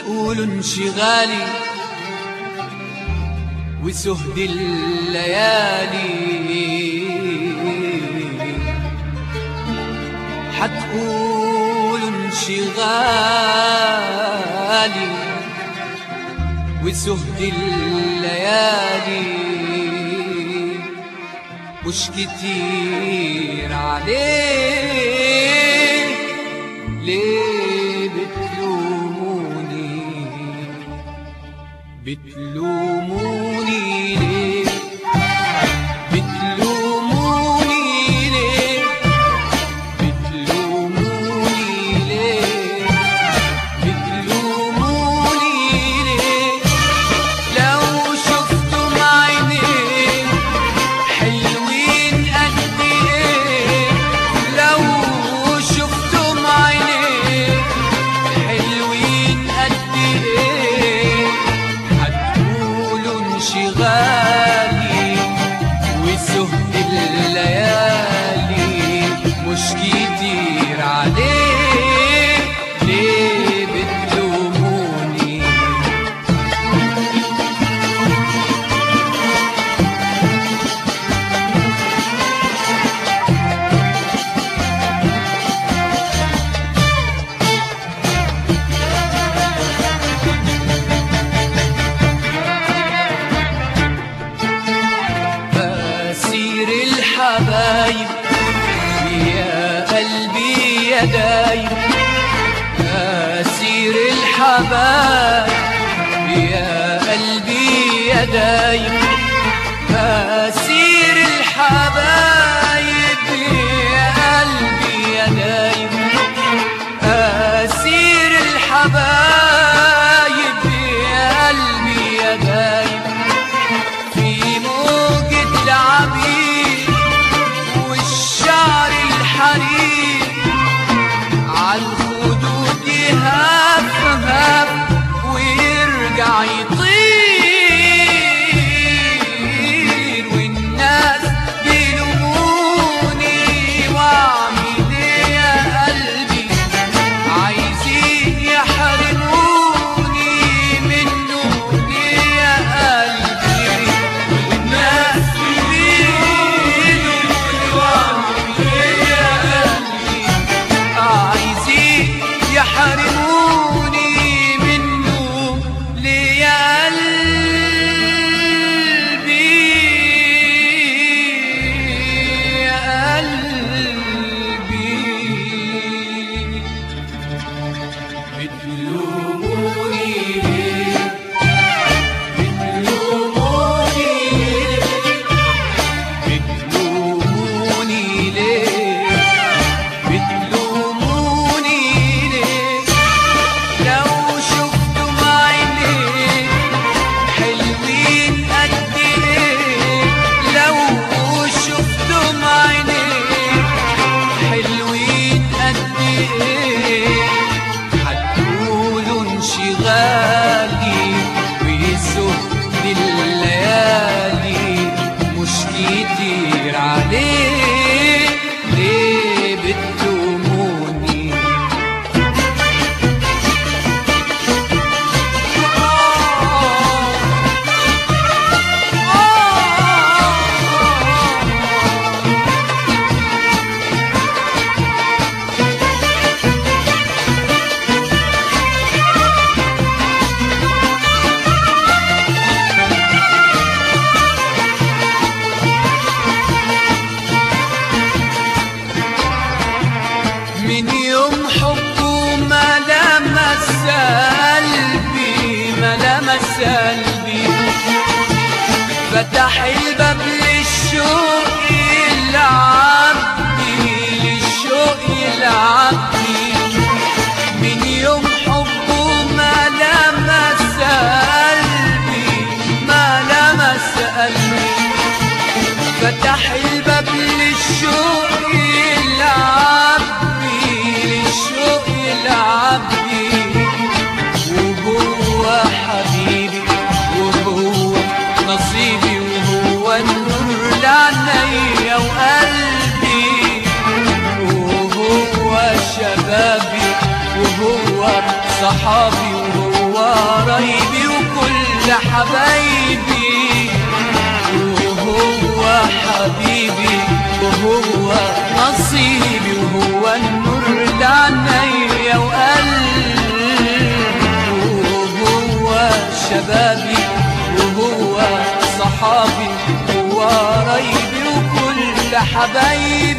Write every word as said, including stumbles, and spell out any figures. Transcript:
هتقولوا انشغالي وسهد الليالي، هتقولوا انشغالي وسهد الليالي، مش كتير عليه ليه بتلوموني بتلوموني ليه بتلوموني ليه بتلوموني ليه بتلوموني ليه لو شفتم عينين حلوين قد ايه، لو شفتم عينين حلوين قد ايه، هتقولوا انشغالي وسهد الليالي مش كتير عليه ليه بتلوموني. أسير الحبايب يا قلبي يا دايب، أسير الحبايب يا قلبي يا دايب، أسير الحبايب يا قلبي يا دايب، أسير الحبايب يا قلبي يا دايب، في موجة العبيد والشعر الحرير عالخدود يهف هف ويرجع يطير، والناس بيلوموني واعمل ايه يا قلبي، عايزين يحرموني منه ليه يا قلبي، والناس بيلوموني واعمل ايه يا قلبي، عايزين يحرموني منه ليه يا قلبي يا قلبي، بتلوموني ليه بتلوموني ليه بتلوموني ليه بتلوموني ليه لو شفتم عينين حلوين قد ايه، لو شفتم عينين حلوين قد ايه، هتقولوا انشغالي وسهد الليالي مش كتير عليه ليه بتلوموني. من يوم حبه ما لمس قلبي ما لمس قلبي، فتح الباب للشوق يلعبني للشوق يلعبني، من يوم حبه ما لمس قلبي ما لمس قلبي، فتح الباب للشوق يلعبني للشوق يلعبني، وهو حبيبي وهو نصيبي وهو النور لعينيا وقلبي، وهو شبابي وهو صحابي وهو حبايبي، وهو حبيبي وهو نصيبي، وهو النور لعينيا وقلبي، وهو شبابي وهو صحابي وهو قرايبي وكل حبايبي.